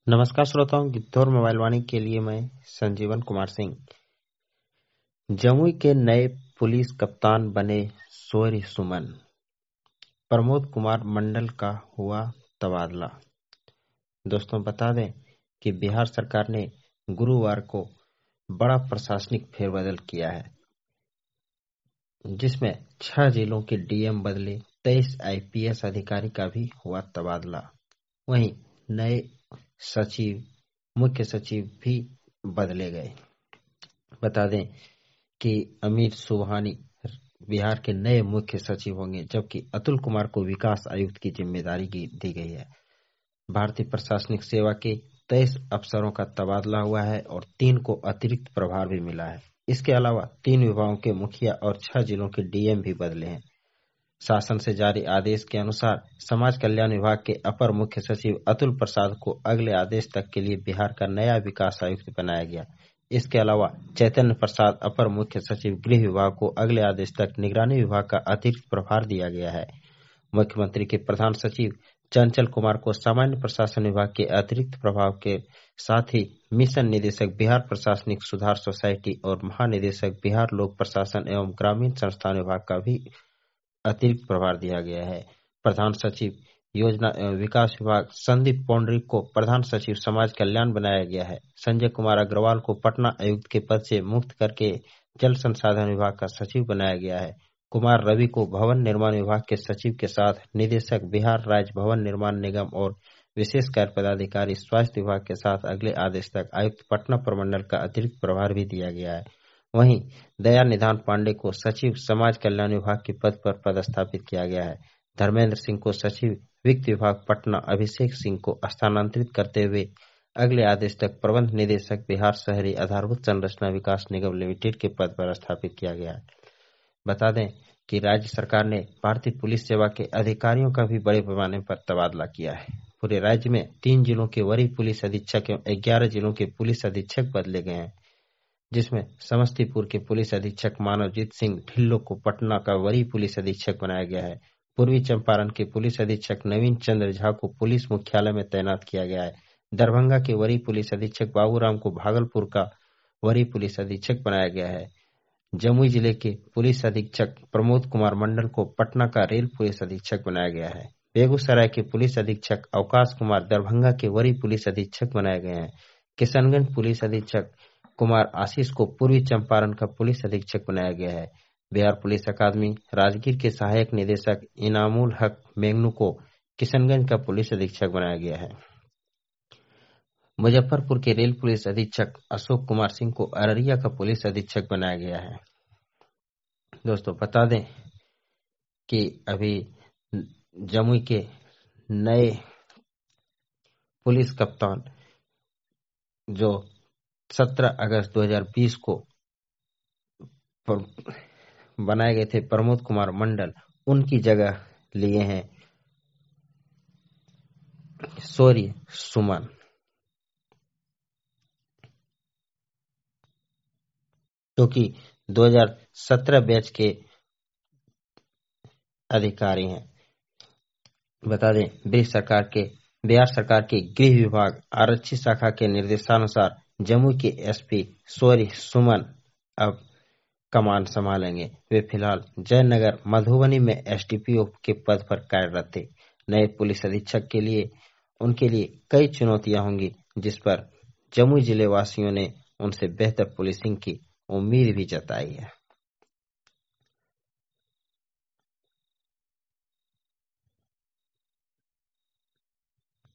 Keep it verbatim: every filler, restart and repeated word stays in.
नमस्कार श्रोताओं, गिद्धौर मोबाइल वाणी के लिए मैं संजीवन कुमार सिंह। जमुई के नए पुलिस कप्तान बने शौर्य सुमन। प्रमोद कुमार मंडल का हुआ तबादला। दोस्तों, बता दें कि बिहार सरकार ने गुरुवार को बड़ा प्रशासनिक फेरबदल किया है, जिसमें छह जिलों के डीएम बदले, तेईस आईपीएस अधिकारी का भी हुआ तबादला। वहीं नए सचिव, मुख्य सचिव भी बदले गए। बता दें कि अमीर सुबहानी बिहार के नए मुख्य सचिव होंगे, जबकि अतुल कुमार को विकास आयुक्त की जिम्मेदारी दी गई है। भारतीय प्रशासनिक सेवा के तेईस अफसरों का तबादला हुआ है और तीन को अतिरिक्त प्रभार भी मिला है। इसके अलावा तीन विभागों के मुखिया और छह जिलों के डीएम भी बदले हैं। शासन से जारी आदेश के अनुसार समाज कल्याण विभाग के अपर मुख्य सचिव अतुल प्रसाद को अगले आदेश तक के लिए बिहार का नया विकास आयुक्त बनाया गया। इसके अलावा चैतन्य प्रसाद अपर मुख्य सचिव गृह विभाग को अगले आदेश तक निगरानी विभाग का अतिरिक्त प्रभार दिया गया है। मुख्यमंत्री के प्रधान सचिव चंचल कुमार को सामान्य प्रशासन विभाग के अतिरिक्त प्रभाव के साथ ही मिशन निदेशक बिहार प्रशासनिक सुधार सोसाइटी और महानिदेशक बिहार लोक प्रशासन एवं ग्रामीण संस्थान विभाग का भी अतिरिक्त प्रभार दिया गया है। प्रधान सचिव योजना एवं विकास विभाग संदीप पौंडरिक को प्रधान सचिव समाज कल्याण बनाया गया है। संजय कुमार अग्रवाल को पटना आयुक्त के पद से मुक्त करके जल संसाधन विभाग का सचिव बनाया गया है। कुमार रवि को भवन निर्माण विभाग के सचिव के साथ निदेशक बिहार राज्य भवन निर्माण निगम और विशेष कार्य पदाधिकारी स्वास्थ्य विभाग के साथ अगले आदेश तक आयुक्त पटना प्रमंडल का अतिरिक्त प्रभार भी दिया गया है। वहीं दया निधान पांडे को सचिव समाज कल्याण विभाग के पद पर पदस्थापित किया गया है। धर्मेंद्र सिंह को सचिव वित्त विभाग पटना, अभिषेक सिंह को स्थानांतरित करते हुए अगले आदेश तक प्रबंध निदेशक बिहार शहरी आधारभूत संरचना विकास निगम लिमिटेड के पद पर स्थापित किया गया है। बता दें कि राज्य सरकार ने भारतीय पुलिस सेवा के अधिकारियों का भी बड़े पैमाने पर तबादला किया है। पूरे राज्य में तीन जिलों के वरीय पुलिस अधीक्षक एवं ग्यारह जिलों के पुलिस अधीक्षक बदले गए हैं, जिसमें समस्तीपुर के पुलिस अधीक्षक मानवजीत सिंह ढिल्लो को पटना का वरीय पुलिस अधीक्षक बनाया गया है। पूर्वी चंपारण के पुलिस अधीक्षक नवीन चंद्र झा को पुलिस मुख्यालय में तैनात किया गया है। दरभंगा के वरीय पुलिस अधीक्षक बाबूराम को भागलपुर का वरीय पुलिस अधीक्षक बनाया गया है। जमुई जिले के पुलिस अधीक्षक प्रमोद कुमार मंडल को पटना का रेल पुलिस अधीक्षक बनाया गया है। बेगूसराय के पुलिस अधीक्षक अवकाश कुमार दरभंगा के वरीय पुलिस अधीक्षक बनाए गए हैं। किशनगंज पुलिस अधीक्षक कुमार आशीष को पूर्वी चंपारण का पुलिस अधीक्षक बनाया गया है। बिहार पुलिस अकादमी राजगीर के सहायक निदेशक इनामुल हक मेंगनू को किशनगंज का पुलिस अधीक्षक बनाया गया है। मुजफ्फरपुर के रेल पुलिस अधीक्षक अशोक कुमार सिंह को अररिया का पुलिस अधीक्षक बनाया गया है। दोस्तों, बता दें कि अभी जमुई के नए पुलिस कप्तान जो सत्रह अगस्त दो हज़ार बीस को बनाए गए थे, प्रमोद कुमार मंडल, उनकी जगह लिए हैं शौर्य सुमन। जो कि दो हज़ार सत्रह बैच के अधिकारी हैं। बता दें, बिहार सरकार के बिहार सरकार के गृह विभाग आरक्षी शाखा के निर्देशानुसार जमुई के एसपी शौर्य सुमन अब कमान संभालेंगे। वे फिलहाल जयनगर मधुबनी में एसडीपीओ के पद पर कार्यरत थे। नए पुलिस अधीक्षक के लिए उनके लिए कई चुनौतियां होंगी, जिस पर जमुई जिले वासियों ने उनसे बेहतर पुलिसिंग की उम्मीद भी जताई है।